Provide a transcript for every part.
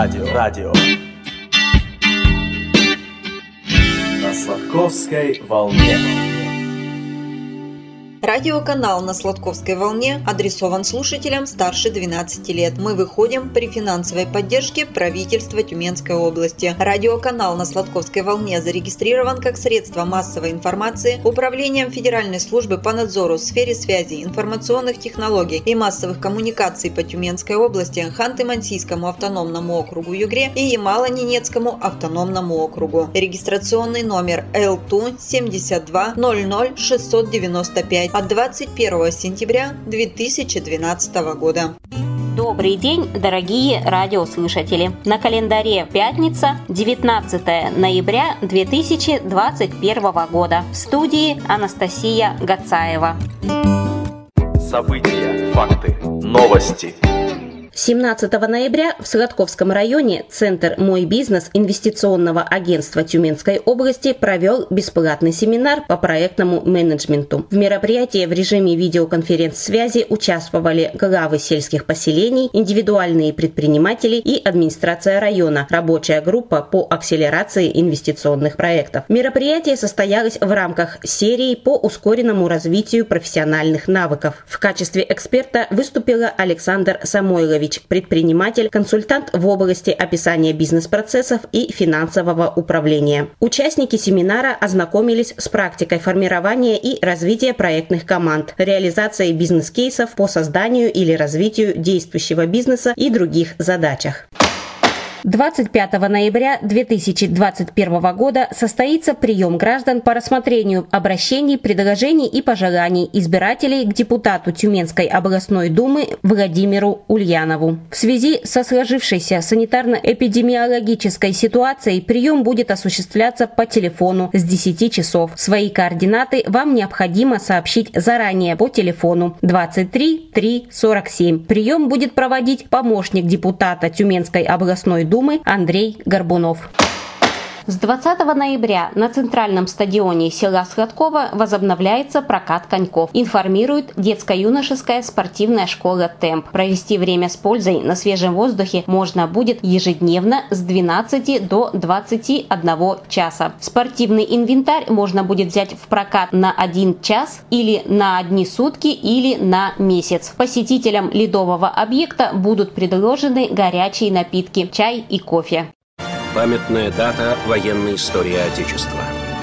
Радио. На Сладковской волне. Радиоканал на Сладковской волне адресован слушателям старше 12 лет. Мы выходим при финансовой поддержке правительства Тюменской области. Радиоканал на Сладковской волне зарегистрирован как средство массовой информации Управлением Федеральной службы по надзору в сфере связи, информационных технологий и массовых коммуникаций по Тюменской области, Ханты-Мансийскому автономному округу Югре и Ямало-Ненецкому автономному округу. Регистрационный номер ЛТУ 72 00 695 от 21 сентября 2012 года. Добрый день, дорогие радиослушатели! На календаре пятница, 19 ноября 2021 года. В студии Анастасия Гацаева. События, факты, новости. 17 ноября в Сладковском районе Центр «Мой бизнес» инвестиционного агентства Тюменской области провел бесплатный семинар по проектному менеджменту. В мероприятии в режиме видеоконференц-связи участвовали главы сельских поселений, индивидуальные предприниматели и администрация района, рабочая группа по акселерации инвестиционных проектов. Мероприятие состоялось в рамках серии по ускоренному развитию профессиональных навыков. В качестве эксперта выступила Александр Самойлович, предприниматель, консультант в области описания бизнес-процессов и финансового управления. Участники семинара ознакомились с практикой формирования и развития проектных команд, реализацией бизнес-кейсов по созданию или развитию действующего бизнеса и других задачах. 25 ноября 2021 года состоится прием граждан по рассмотрению обращений, предложений и пожеланий избирателей к депутату Тюменской областной думы Владимиру Ульянову. В связи со сложившейся санитарно-эпидемиологической ситуацией прием будет осуществляться по телефону с 10 часов. Свои координаты вам необходимо сообщить заранее по телефону 23 3 47. Прием будет проводить помощник депутата Тюменской областной думы Андрей Горбунов. С 20 ноября на центральном стадионе села Сладково возобновляется прокат коньков, информирует детско-юношеская спортивная школа «Темп». Провести время с пользой на свежем воздухе можно будет ежедневно с 12 до 21 часа. Спортивный инвентарь можно будет взять в прокат на 1 час или на одни сутки или на месяц. Посетителям ледового объекта будут предложены горячие напитки, чай и кофе. Памятная дата военной истории Отечества.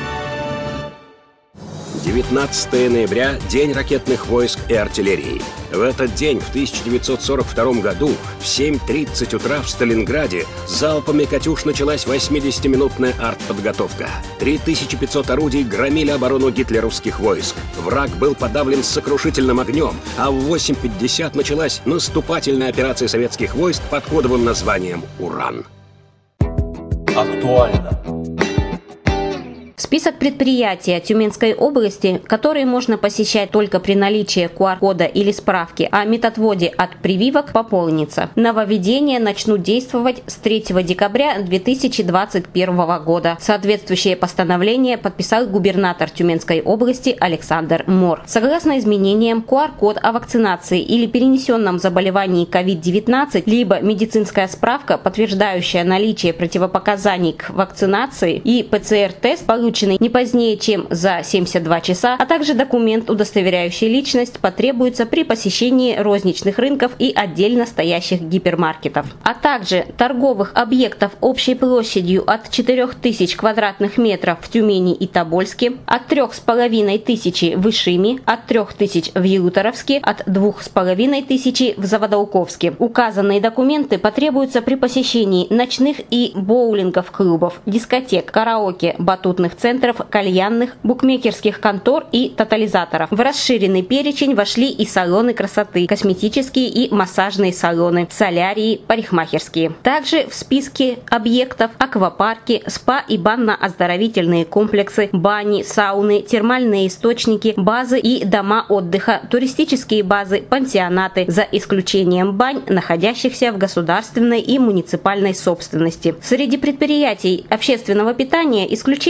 19 ноября – День ракетных войск и артиллерии. В этот день, в 1942 году, в 7:30 утра в Сталинграде залпами «Катюш» началась 80-минутная артподготовка. 3500 орудий громили оборону гитлеровских войск. Враг был подавлен сокрушительным огнем, а в 8:50 началась наступательная операция советских войск под кодовым названием «Уран». Актуально. Список предприятий Тюменской области, которые можно посещать только при наличии QR-кода или справки о методводе от прививок, пополнится. Нововведения начнут действовать с 3 декабря 2021 года. Соответствующее постановление подписал губернатор Тюменской области Александр Мор. Согласно изменениям, QR-код о вакцинации или перенесенном заболевании COVID-19, либо медицинская справка, подтверждающая наличие противопоказаний к вакцинации, и ПЦР-тест, полученный не позднее, чем за 72 часа, а также документ, удостоверяющий личность, потребуется при посещении розничных рынков и отдельно стоящих гипермаркетов, а также торговых объектов общей площадью от 4000 квадратных метров в Тюмени и Тобольске, от 3500 в Ишиме, от 3000 в Елуторовске, от 2500 в Заводолковске. Указанные документы потребуются при посещении ночных и боулингов-клубов, дискотек, караоке, батутных центров, кальянных, букмекерских контор и тотализаторов. В расширенный перечень вошли и салоны красоты, косметические и массажные салоны, солярии, парикмахерские. Также в списке объектов аквапарки, спа и банно-оздоровительные комплексы, бани, сауны, термальные источники, базы и дома отдыха, туристические базы, пансионаты, за исключением бань, находящихся в государственной и муниципальной собственности. Среди предприятий общественного питания исключением станут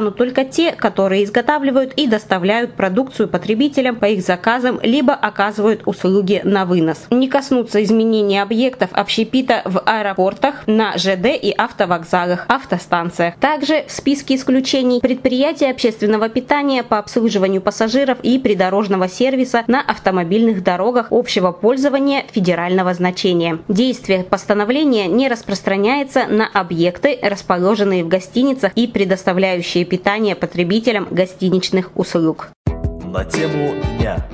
станут только те, которые изготавливают и доставляют продукцию потребителям по их заказам, либо оказывают услуги на вынос. Не коснутся изменения объектов общепита в аэропортах, на ЖД и автовокзалах, автостанциях. Также в списке исключений предприятия общественного питания по обслуживанию пассажиров и придорожного сервиса на автомобильных дорогах общего пользования федерального значения. Действие постановления не распространяется на объекты, расположенные в гостиницах и предоставляющие питание потребителям гостиничных услуг. На тему дня.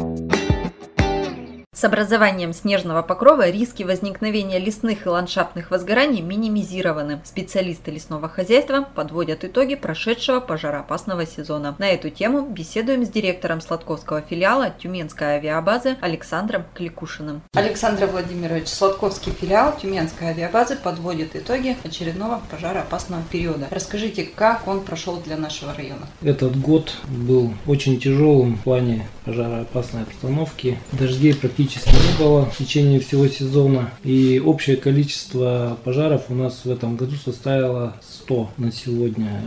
С образованием снежного покрова риски возникновения лесных и ландшафтных возгораний минимизированы. Специалисты лесного хозяйства подводят итоги прошедшего пожароопасного сезона. На эту тему беседуем с директором Сладковского филиала Тюменской авиабазы Александром Кликушиным. Александр Владимирович, Сладковский филиал Тюменской авиабазы подводит итоги очередного пожароопасного периода. Расскажите, как он прошел для нашего района? Этот год был очень тяжелым в плане пожароопасной обстановки. Дождей практически не было в течение всего сезона. И общее количество пожаров у нас в этом году составило 100 на сегодня.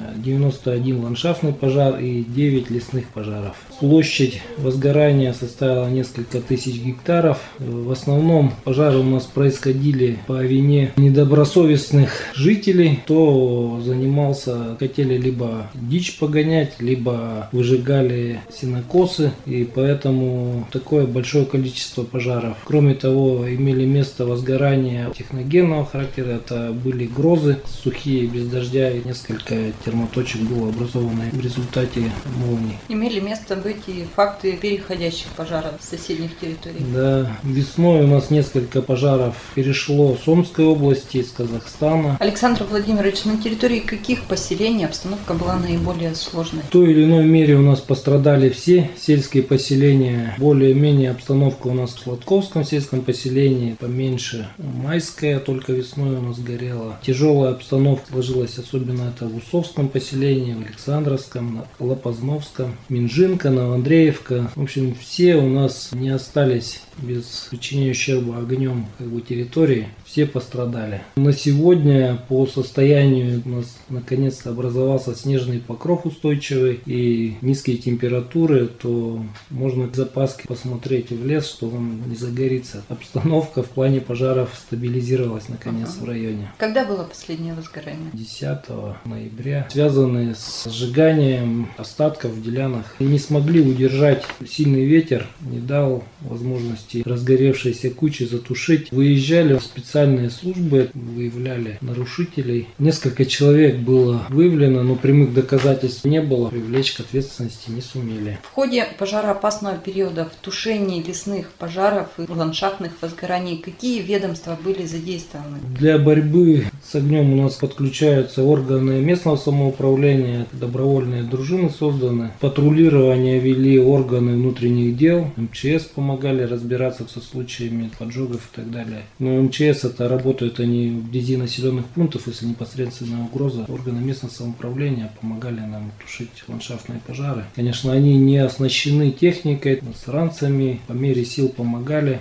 91 ландшафтный пожар и 9 лесных пожаров. Площадь возгорания составила несколько тысяч гектаров. В основном пожары у нас происходили по вине недобросовестных жителей, кто занимался, хотели либо дичь погонять, либо выжигали сенокосы, и поэтому такое большое количество пожаров. Кроме того, имели место возгорания техногенного характера, это были грозы сухие, без дождя, и несколько термоточек было образовано в результате молний. Имели место быть и факты переходящих пожаров с соседних территорий. Да, весной у нас несколько пожаров перешло с Омской области, из Казахстана. Александр Владимирович, на территории каких поселений обстановка была наиболее сложной? В той или иной мере у нас пострадали все сельские поселения. Более-менее обстановка у нас в Сладковском сельском поселении поменьше. Майская только весной у нас горела. Тяжелая обстановка сложилась, особенно это в Усовском поселении, в Александровском, Лопазновском, Минжинка, Новоандреевка. В общем, все у нас не остались без причинения ущерба огнем территории. Все пострадали. На сегодня по состоянию у нас наконец-то образовался снежный покров устойчивый и низкие температуры, то можно к запаске посмотреть в лес, что он не загорится. Обстановка в плане пожаров стабилизировалась наконец в районе. Когда было последнее возгорание? 10 ноября. Связанные с сжиганием остатков в делянах. Не смогли удержать сильный ветер, не дал возможности разгоревшиеся кучи затушить. Выезжали специальные службы, выявляли нарушителей. Несколько человек было выявлено, но прямых доказательств не было. Привлечь к ответственности не сумели. В ходе пожароопасного периода в тушении лесных пожаров и ландшафтных возгораний какие ведомства были задействованы? Для борьбы с огнем у нас подключаются органы местного самоуправления, добровольные дружины созданы. Патрулирование вели органы внутренних дел, МЧС помогали разбираться со случаями поджогов и так далее. Но МЧС это работают они вблизи населенных пунктов, если непосредственная угроза. Органы местного самоуправления помогали нам тушить ландшафтные пожары. Конечно, они не оснащены техникой, с ранцами, по мере сил помогали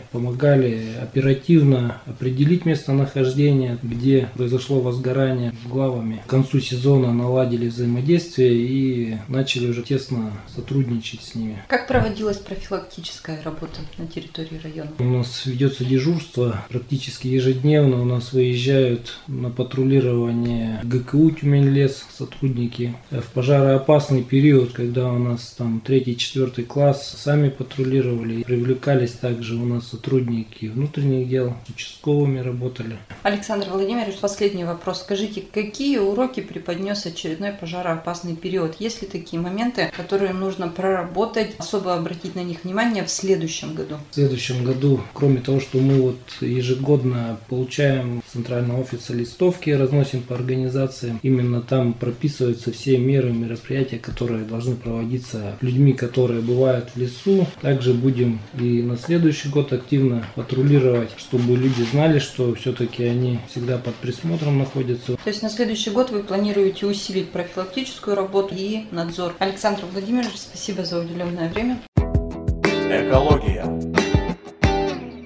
оперативно определить местонахождение, где произошло возгорание. С главами к концу сезона наладили взаимодействие и начали уже тесно сотрудничать с ними. Как проводилась профилактическая работа на территории района? У нас ведется дежурство практически ежедневно. У нас выезжают на патрулирование ГКУ Тюмень-Лес сотрудники. В пожароопасный период, когда у нас там 3-4 класс, сами патрулировали. Привлекались также у нас сотрудники внутренних дел, с участковыми работали. Александр Владимирович, последний вопрос. Скажите, какие уроки преподнес очередной пожароопасный период? Есть ли такие моменты, которые нужно проработать, особо обратить на них внимание в следующем году? В следующем году, кроме того, что мы ежегодно получаем с центрального офиса листовки, разносим по организациям, именно там прописываются все меры, мероприятия, которые должны проводиться людьми, которые бывают в лесу. Также будем и на следующий год активно патрулировать, чтобы люди знали, что все-таки они всегда под присмотром находятся. То есть на следующий год вы планируете усилить профилактическую работу и надзор. Александр Владимирович, спасибо за уделенное время. Экология.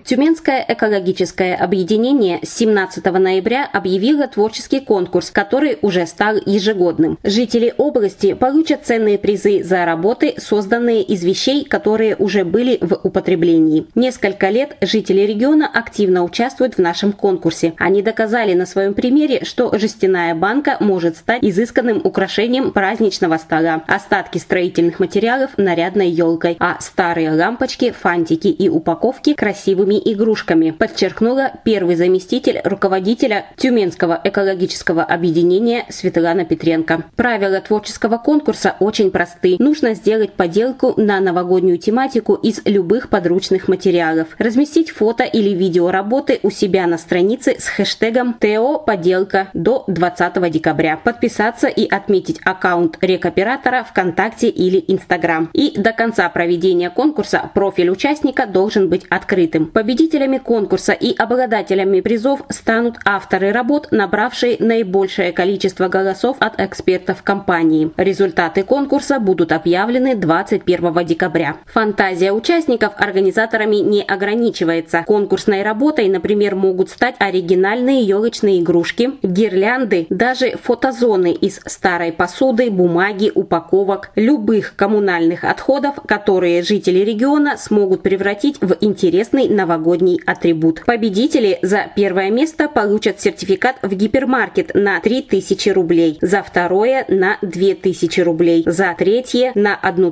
Тюменское экологическое объединение с 17 ноября объявило творческий конкурс, который уже стал ежегодным. Жители области получат ценные призы за работы, созданные из вещей, которые уже были в употреблении. Несколько лет жители региона активно участвуют в нашем конкурсе. Они доказали на своем примере, что жестяная банка может стать изысканным украшением праздничного стола, остатки строительных материалов – нарядной елкой, а старые лампочки, фантики и упаковки – красивыми игрушками, подчеркнула первый заместитель руководителя Тюменского экологического объединения Светлана Петренко. Правила творческого конкурса очень просты. Нужно сделать поделку на новогоднюю тематику из любых подручных материалов, разместить фото или видео работы у себя на странице с хэштегом ТО «Поделка» до 20 декабря, подписаться и отметить аккаунт рекоператора ВКонтакте или Инстаграм. И до конца проведения конкурса профиль участника должен быть открытым. Победителями конкурса и обладателями призов станут авторы работ, набравшие наибольшее количество голосов от экспертов компании. Результаты конкурса будут объявлены 21 декабря. Фантазия участников организаторами не ограничивается. Конкурсной работой, например, могут стать оригинальные елочные игрушки, гирлянды, даже фотозоны из старой посуды, бумаги, упаковок, любых коммунальных отходов, которые жители региона смогут превратить в интересный новогодний атрибут. Победители за первое место получат сертификат в гипермаркет на 3000 рублей, за второе на 2000 рублей, за третье на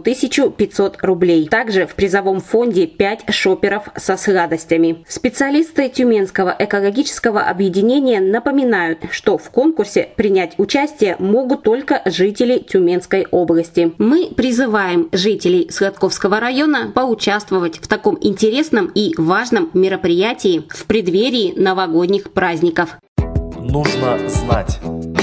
1500 рублей. Также в призовом фонде 5 шоперов со сладостями. Специалисты Тюменского экологического объединения напоминают, что в конкурсе принять участие могут только жители Тюменской области. Мы призываем жителей Сладковского района поучаствовать в таком интересном и важном мероприятии в преддверии новогодних праздников. Нужно знать.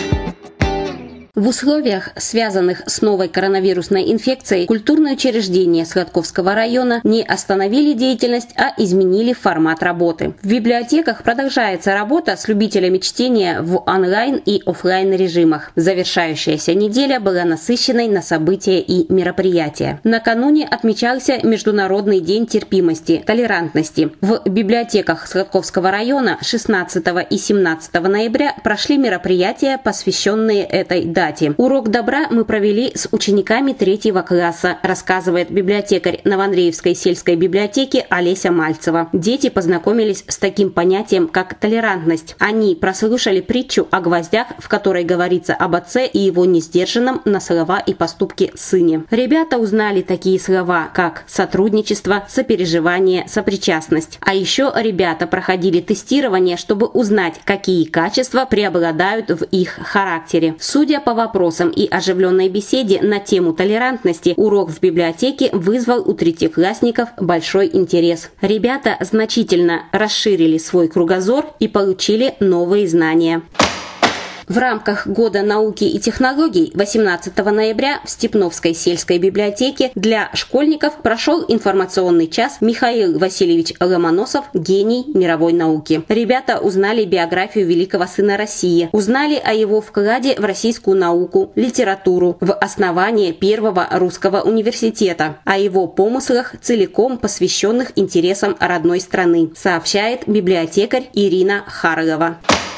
В условиях, связанных с новой коронавирусной инфекцией, культурные учреждения Сладковского района не остановили деятельность, а изменили формат работы. В библиотеках продолжается работа с любителями чтения в онлайн и офлайн режимах. Завершающаяся неделя была насыщенной на события и мероприятия. Накануне отмечался Международный день терпимости, толерантности. В библиотеках Сладковского района 16 и 17 ноября прошли мероприятия, посвященные этой дате. Урок добра мы провели с учениками 3 класса, рассказывает библиотекарь Новоандреевской сельской библиотеки Олеся Мальцева. Дети познакомились с таким понятием, как толерантность. Они прослушали притчу о гвоздях, в которой говорится об отце и его несдержанном на слова и поступки сыне. Ребята узнали такие слова, как сотрудничество, сопереживание, сопричастность. А еще ребята проходили тестирование, чтобы узнать, какие качества преобладают в их характере. Судя по вопросам и оживленной беседе на тему толерантности, урок в библиотеке вызвал у третьеклассников большой интерес. Ребята значительно расширили свой кругозор и получили новые знания. В рамках Года науки и технологий 18 ноября в Степновской сельской библиотеке для школьников прошел информационный час «Михаил Васильевич Ломоносов. Гений мировой науки». Ребята узнали биографию великого сына России, узнали о его вкладе в российскую науку, литературу, в основание первого русского университета, о его помыслах, целиком посвященных интересам родной страны, сообщает библиотекарь Ирина Харлова.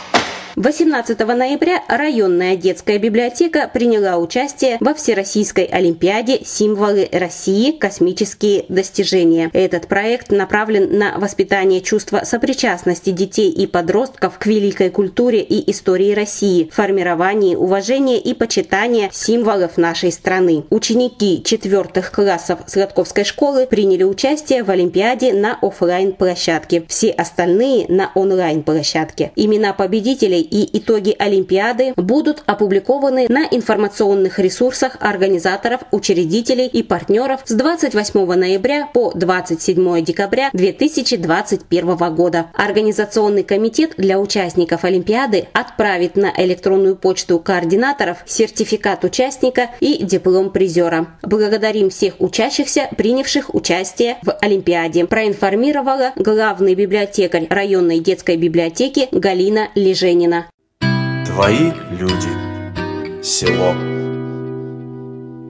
18 ноября районная детская библиотека приняла участие во Всероссийской олимпиаде «Символы России. Космические достижения». Этот проект направлен на воспитание чувства сопричастности детей и подростков к великой культуре и истории России, формировании уважения и почитания символов нашей страны. Ученики 4 классов Сладковской школы приняли участие в олимпиаде на офлайн-площадке, все остальные на онлайн-площадке. Имена победителей и итоги Олимпиады будут опубликованы на информационных ресурсах организаторов, учредителей и партнеров с 28 ноября по 27 декабря 2021 года. Организационный комитет для участников Олимпиады отправит на электронную почту координаторов сертификат участника и диплом призера. Благодарим всех учащихся, принявших участие в Олимпиаде, проинформировала главный библиотекарь районной детской библиотеки Галина Леженина. Твои люди. Село.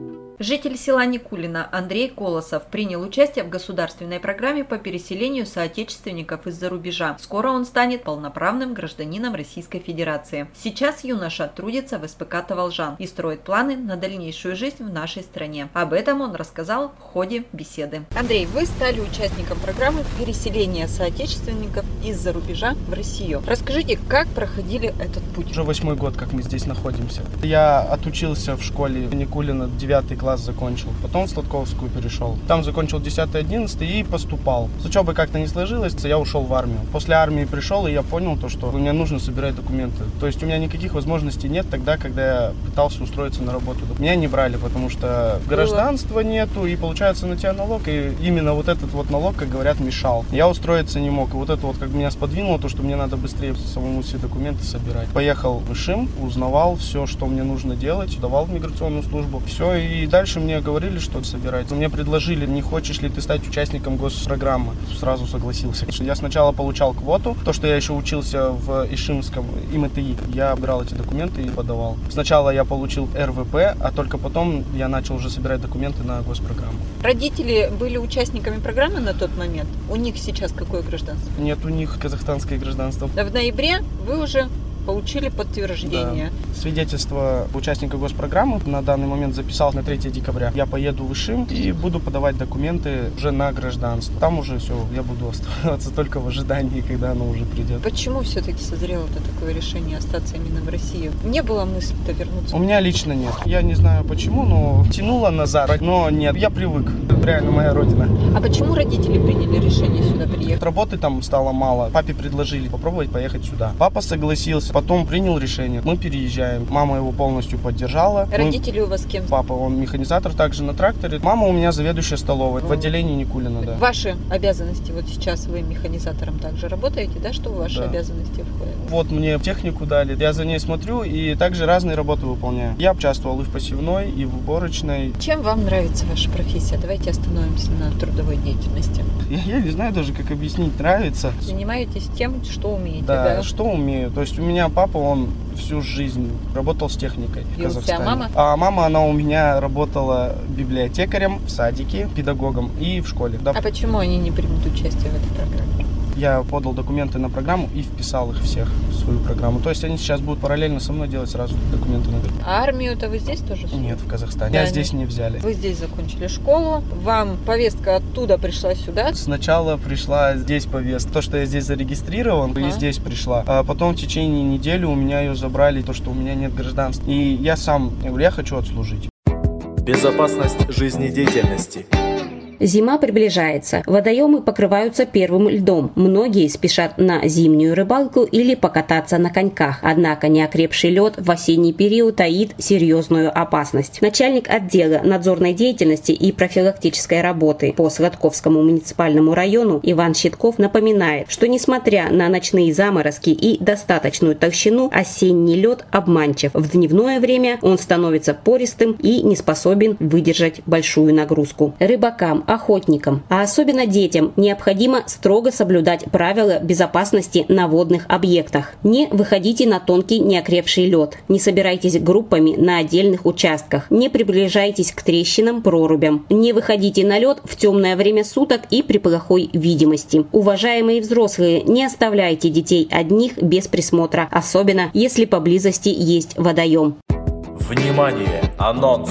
Житель села Никулино Андрей Колосов принял участие в государственной программе по переселению соотечественников из-за рубежа. Скоро он станет полноправным гражданином Российской Федерации. Сейчас юноша трудится в СПК «Таволжан» и строит планы на дальнейшую жизнь в нашей стране. Об этом он рассказал в ходе беседы. Андрей, вы стали участником программы переселения соотечественников из-за рубежа в Россию. Расскажите, как проходили этот путь? Уже 8-й год, как мы здесь находимся. Я отучился в школе в Никулино, 9 класс закончил. Потом в Сладковскую перешел. Там закончил 10-11 и поступал. С учебой как-то не сложилось, я ушел в армию. После армии пришел, и я понял, что мне нужно собирать документы. То есть у меня никаких возможностей нет тогда, когда я пытался устроиться на работу. Меня не брали, потому что гражданства нету, и получается на тебя налог. И именно вот этот вот налог, как говорят, мешал. Я устроиться не мог. И вот это вот как меня сподвинуло, то, что мне надо быстрее самому все документы собирать. Поехал в Ишим, узнавал все, что мне нужно делать, давал в миграционную службу. Все, и дальше мне говорили, что собирать. Мне предложили, не хочешь ли ты стать участником госпрограммы. Сразу согласился. Я сначала получал квоту, то, что я еще учился в Ишимском ИМТИ. Я брал эти документы и подавал. Сначала я получил РВП, а только потом я начал уже собирать документы на госпрограмму. Родители были участниками программы на тот момент? У них сейчас какое гражданство? Нет, у них казахстанское гражданство. В ноябре вы уже получили подтверждение. Да. Свидетельство участника госпрограммы на данный момент записал на 3 декабря. Я поеду в Ишим и буду подавать документы уже на гражданство. Там уже все, я буду оставаться только в ожидании, когда оно уже придет. Почему все-таки созрело такое решение остаться именно в России? Не было мысли-то вернуться? У меня лично нет. Я не знаю почему, но тянуло назад, но нет. Я привык. Это реально моя родина. А почему родители приняли решение сюда приехать? Работы там стало мало. Папе предложили попробовать поехать сюда. Папа согласился. Потом принял решение. Мы переезжаем. Мама его полностью поддержала. Родители у вас кем? Папа, он механизатор, также на тракторе. Мама у меня заведующая столовой в отделении Никулино, да. Ваши обязанности, вот сейчас вы механизатором также работаете, да? Что в ваши обязанности входит? Вот мне технику дали, я за ней смотрю и также разные работы выполняю. Я участвовал и в посевной, и в уборочной. Чем вам нравится ваша профессия? Давайте остановимся на трудовой деятельности. Я не знаю даже, как объяснить, нравится. Занимаетесь тем, что умеете, да? Что умею. То есть у меня папа, он всю жизнь работал с техникой в Казахстане. А мама? А мама, она у меня работала библиотекарем в садике, педагогом и в школе. Да. А почему они не примут участие в этой программе? Я подал документы на программу и вписал их всех в свою программу. То есть они сейчас будут параллельно со мной делать сразу документы на программу. А армию-то вы здесь тоже? Нет, в Казахстане. Да, Меня здесь не взяли. Вы здесь закончили школу, вам повестка оттуда пришла сюда? Сначала пришла здесь повестка. То, что я здесь зарегистрирован, и здесь пришла. А потом в течение недели у меня ее забрали, то, что у меня нет гражданства. И я сам, я говорю, я хочу отслужить. Безопасность жизнедеятельности. Зима приближается, водоемы покрываются первым льдом. Многие спешат на зимнюю рыбалку или покататься на коньках. Однако неокрепший лед в осенний период таит серьезную опасность. Начальник отдела надзорной деятельности и профилактической работы по Сладковскому муниципальному району Иван Щитков напоминает, что несмотря на ночные заморозки и достаточную толщину, осенний лед обманчив. В дневное время он становится пористым и не способен выдержать большую нагрузку. Рыбакам, охотникам, а особенно детям необходимо строго соблюдать правила безопасности на водных объектах. Не выходите на тонкий неокрепший лед, не собирайтесь группами на отдельных участках, не приближайтесь к трещинам, прорубям, не выходите на лед в темное время суток и при плохой видимости. Уважаемые взрослые, не оставляйте детей одних без присмотра, особенно если поблизости есть водоем. Внимание! Анонс!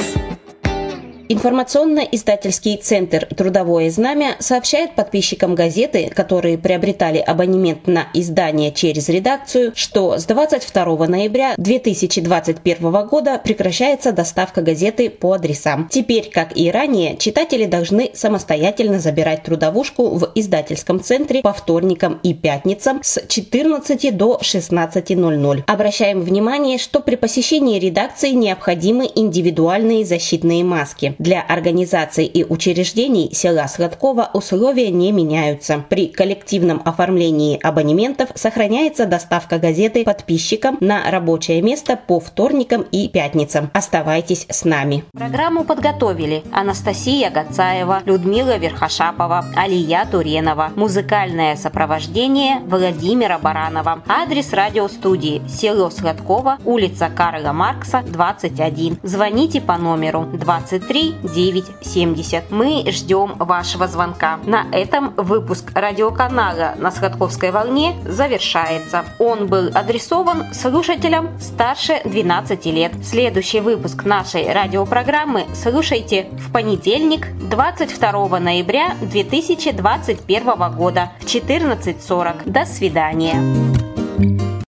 Информационно-издательский центр «Трудовое знамя» сообщает подписчикам газеты, которые приобретали абонемент на издание через редакцию, что с 22 ноября 2021 года прекращается доставка газеты по адресам. Теперь, как и ранее, читатели должны самостоятельно забирать трудовушку в издательском центре по вторникам и пятницам с 14 до 16:00. Обращаем внимание, что при посещении редакции необходимы индивидуальные защитные маски. Для организаций и учреждений села Сладково условия не меняются. При коллективном оформлении абонементов сохраняется доставка газеты подписчикам на рабочее место по вторникам и пятницам. Оставайтесь с нами. Программу подготовили Анастасия Гацаева, Людмила Верхошапова, Алия Туренова. Музыкальное сопровождение Владимира Баранова. Адрес радиостудии: село Сладково, улица Карла Маркса, 21. Звоните по номеру 23 рублей 9,70. Мы ждем вашего звонка. На этом выпуск радиоканала на Сладковской волне завершается. Он был адресован слушателям старше 12 лет. Следующий выпуск нашей радиопрограммы слушайте в понедельник, 22 ноября 2021 года в 14:40. До свидания.